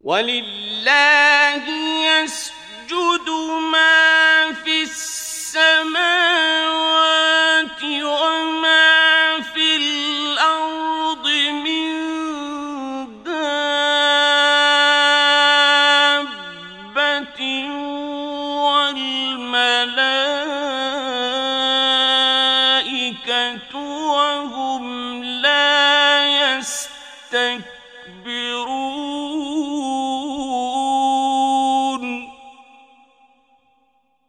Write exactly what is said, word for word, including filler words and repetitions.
ولله يسجد ما في السماوات وما في الأرض من دابة والملائكة وهم لا يستكبرون